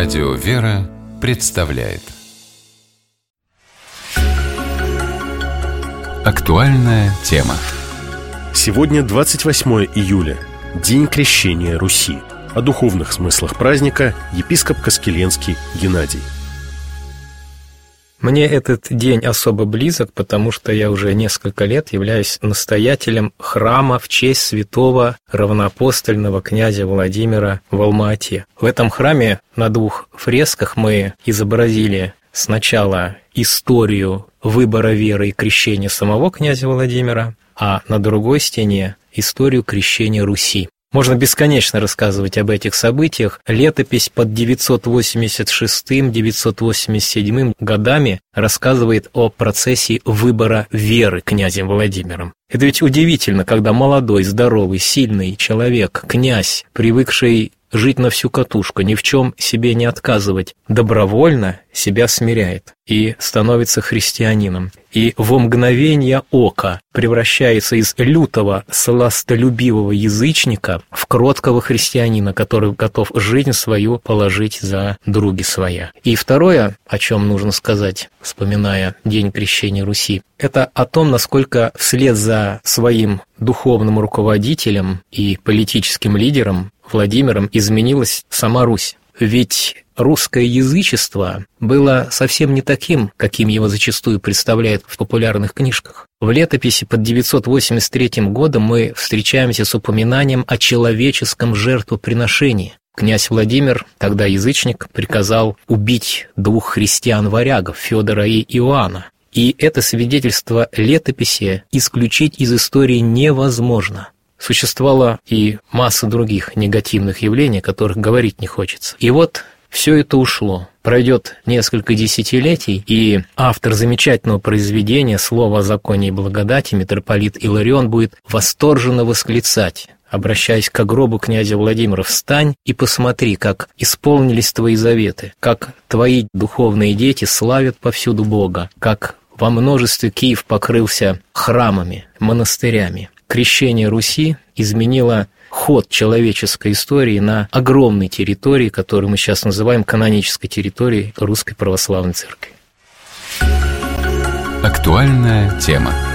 Радио «Вера» представляет актуальная тема. Сегодня 28 июля, День крещения Руси. О духовных смыслах праздника епископ Каскеленский Геннадий. Мне этот день особо близок, потому что я уже несколько лет являюсь настоятелем храма в честь святого равноапостольного князя Владимира в Алма-Ате. В этом храме на 2 фресках мы изобразили сначала историю выбора веры и крещения самого князя Владимира, а на другой стене историю крещения Руси. Можно бесконечно рассказывать об этих событиях. Летопись под 986-987 годами рассказывает о процессе выбора веры князем Владимиром. Это ведь удивительно, когда молодой, здоровый, сильный человек, князь, привыкший жить на всю катушку, ни в чем себе не отказывать, добровольно себя смиряет и становится христианином. И во мгновение ока превращается из лютого, сластолюбивого язычника в кроткого христианина, который готов жизнь свою положить за други своя. И второе, о чем нужно сказать, вспоминая День крещения Руси, это о том, насколько вслед за своим духовным руководителем и политическим лидером Владимиром изменилась сама Русь. Ведь русское язычество было совсем не таким, каким его зачастую представляют в популярных книжках. В летописи под 983 годом мы встречаемся с упоминанием о человеческом жертвоприношении. Князь Владимир, тогда язычник, приказал убить 2 христиан-варягов, Федора и Иоанна. И это свидетельство летописи исключить из истории невозможно. Существовала и масса других негативных явлений, о которых говорить не хочется. И вот все это ушло. Пройдет несколько десятилетий, и автор замечательного произведения «Слово о законе и благодати» митрополит Иларион будет восторженно восклицать, обращаясь к гробу князя Владимира: «Встань и посмотри, как исполнились твои заветы, как твои духовные дети славят повсюду Бога, как во множестве Киев покрылся храмами, монастырями». Крещение Руси изменило ход человеческой истории на огромной территории, которую мы сейчас называем канонической территорией Русской Православной Церкви. Актуальная тема.